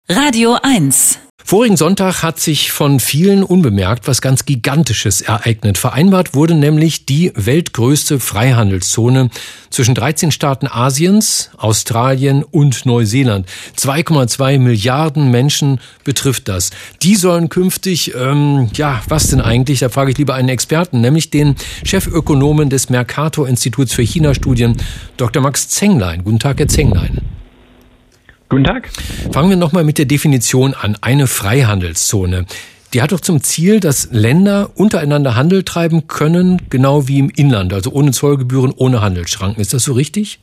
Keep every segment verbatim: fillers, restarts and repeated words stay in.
Radio eins. Vorigen Sonntag hat sich von vielen unbemerkt was ganz Gigantisches ereignet. Vereinbart wurde nämlich die weltgrößte Freihandelszone zwischen dreizehn Staaten Asiens, Australien und Neuseeland. zwei Komma zwei Milliarden Menschen betrifft das. Die sollen künftig, ähm, ja, was denn eigentlich? Da frage ich lieber einen Experten, nämlich den Chefökonomen des Mercator-Instituts für China-Studien, Doktor Max Zenglein. Guten Tag, Herr Zenglein. Guten Tag. Fangen wir nochmal mit der Definition an. Eine Freihandelszone. Die hat doch zum Ziel, dass Länder untereinander Handel treiben können, genau wie im Inland, also ohne Zollgebühren, ohne Handelsschranken. Ist das so richtig?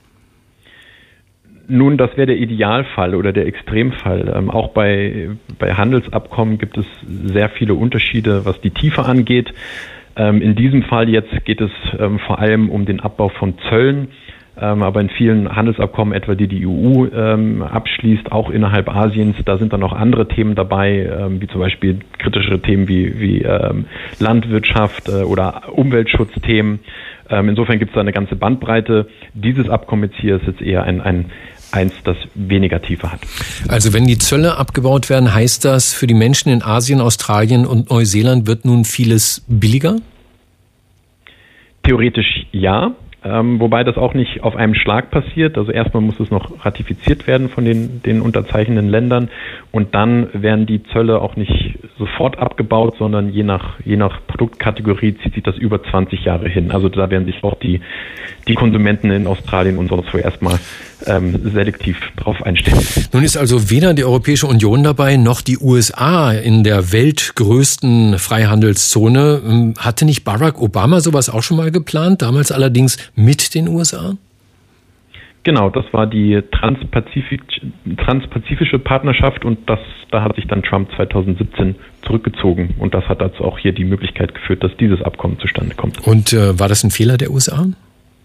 Nun, das wäre der Idealfall oder der Extremfall. Ähm, auch bei, bei Handelsabkommen gibt es sehr viele Unterschiede, was die Tiefe angeht. Ähm, in diesem Fall jetzt geht es ähm, vor allem um den Abbau von Zöllen. Ähm, aber in vielen Handelsabkommen, etwa die die E U ähm, abschließt, auch innerhalb Asiens, da sind dann noch andere Themen dabei, ähm, wie zum Beispiel kritischere Themen wie, wie ähm, Landwirtschaft äh, oder Umweltschutzthemen. Ähm, insofern gibt es da eine ganze Bandbreite. Dieses Abkommen jetzt hier ist jetzt eher ein, ein eins, das weniger Tiefe hat. Also wenn die Zölle abgebaut werden, heißt das, für die Menschen in Asien, Australien und Neuseeland wird nun vieles billiger? Theoretisch ja. Ähm, wobei das auch nicht auf einem Schlag passiert. Also erstmal muss es noch ratifiziert werden von den, den unterzeichnenden Ländern und dann werden die Zölle auch nicht sofort abgebaut, sondern je nach, je nach Produktkategorie zieht sich das über zwanzig Jahre hin. Also da werden sich auch die, die Konsumenten in Australien und sonst wo erstmal ähm, selektiv drauf einstellen. Nun ist also weder die Europäische Union dabei, noch die U S A in der weltgrößten Freihandelszone. Hatte nicht Barack Obama sowas auch schon mal geplant, damals allerdings mit den U S A? Genau, das war die Transpazifik, transpazifische Partnerschaft und das, da hat sich dann Trump zwanzig siebzehn zurückgezogen und das hat dazu auch hier die Möglichkeit geführt, dass dieses Abkommen zustande kommt. Und äh, war das ein Fehler der U S A?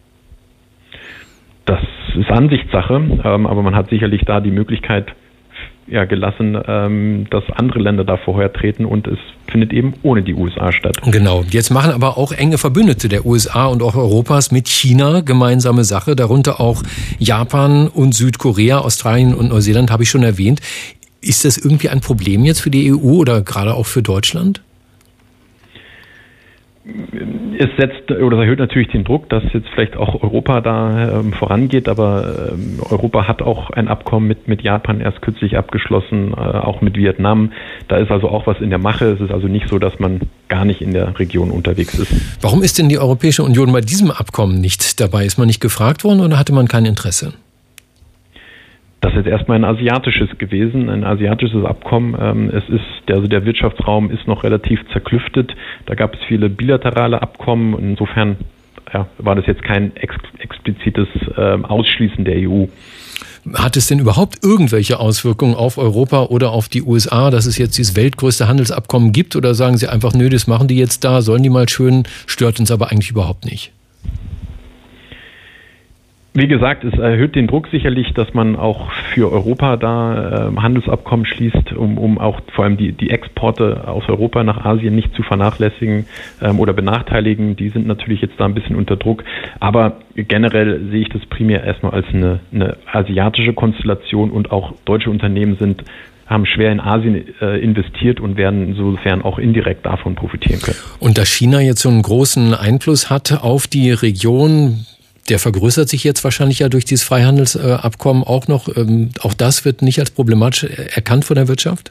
Das ist Ansichtssache, ähm, aber man hat sicherlich da die Möglichkeit ja, gelassen, ähm, dass andere Länder da vorher treten und es findet eben ohne die U S A statt. Genau. Jetzt machen aber auch enge Verbündete der U S A und auch Europas mit China gemeinsame Sache, darunter auch Japan und Südkorea, Australien und Neuseeland, habe ich schon erwähnt. Ist das irgendwie ein Problem jetzt für die E U oder gerade auch für Deutschland? Es setzt oder erhöht natürlich den Druck, dass jetzt vielleicht auch Europa da ähm, vorangeht, aber ähm, Europa hat auch ein Abkommen mit, mit Japan erst kürzlich abgeschlossen, äh, auch mit Vietnam. Da ist also auch was in der Mache. Es ist also nicht so, dass man gar nicht in der Region unterwegs ist. Warum ist denn die Europäische Union bei diesem Abkommen nicht dabei? Ist man nicht gefragt worden oder hatte man kein Interesse? Das ist erstmal ein asiatisches gewesen, ein asiatisches Abkommen. Es ist, also der Wirtschaftsraum ist noch relativ zerklüftet. Da gab es viele bilaterale Abkommen. Insofern ja, war das jetzt kein ex, explizites äh, Ausschließen der E U. Hat es denn überhaupt irgendwelche Auswirkungen auf Europa oder auf die U S A, dass es jetzt dieses weltgrößte Handelsabkommen gibt? Oder sagen Sie einfach, nö, das machen die jetzt da, sollen die mal schön, stört uns aber eigentlich überhaupt nicht? Wie gesagt, es erhöht den Druck sicherlich, dass man auch für Europa da äh, Handelsabkommen schließt, um, um auch vor allem die, die Exporte aus Europa nach Asien nicht zu vernachlässigen ähm, oder benachteiligen. Die sind natürlich jetzt da ein bisschen unter Druck. Aber generell sehe ich das primär erstmal als eine, eine asiatische Konstellation und auch deutsche Unternehmen sind haben schwer in Asien äh, investiert und werden insofern auch indirekt davon profitieren können. Und dass China jetzt so einen großen Einfluss hat auf die Region, der vergrößert sich jetzt wahrscheinlich ja durch dieses Freihandelsabkommen auch noch. Auch das wird nicht als problematisch erkannt von der Wirtschaft?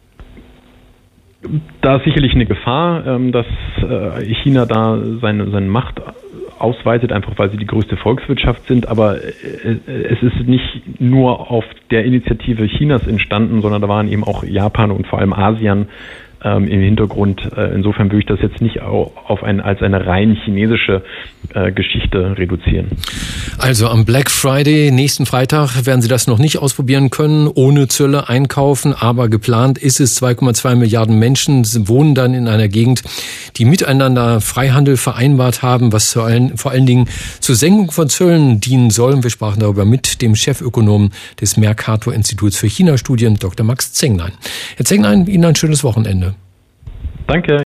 Da ist sicherlich eine Gefahr, dass China da seine, seine Macht ausweitet, einfach weil sie die größte Volkswirtschaft sind. Aber es ist nicht nur auf der Initiative Chinas entstanden, sondern da waren eben auch Japan und vor allem ASEAN Ähm, im Hintergrund. Äh, insofern würde ich das jetzt nicht auf ein, als eine rein chinesische äh, Geschichte reduzieren. Also am Black Friday, nächsten Freitag, werden Sie das noch nicht ausprobieren können, ohne Zölle einkaufen, aber geplant ist es, zwei Komma zwei Milliarden Menschen wohnen dann in einer Gegend, die miteinander Freihandel vereinbart haben, was vor allen, vor allen Dingen zur Senkung von Zöllen dienen soll. Wir sprachen darüber mit dem Chefökonom des Mercator-Instituts für China-Studien, Doktor Max Zenglein. Herr Zenglein, Ihnen ein schönes Wochenende. Danke.